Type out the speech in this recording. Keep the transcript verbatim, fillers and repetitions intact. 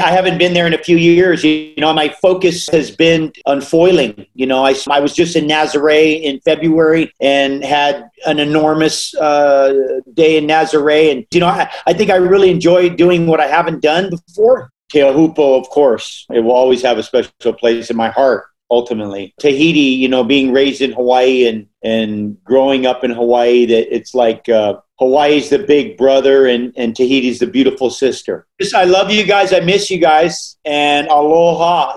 I haven't been there in a few years. You know, my focus has been on foiling. You know, I, I was just in Nazaré in February and had an enormous uh, day in Nazaré. And, you know, I, I think I really enjoy doing what I haven't done before. Teahupo, of course, it will always have a special place in my heart. Ultimately, Tahiti, you know, being raised in Hawaii and, and growing up in Hawaii, that it's like uh, Hawaii's the big brother and, and Tahiti's the beautiful sister. Just, I love you guys. I miss you guys. And aloha.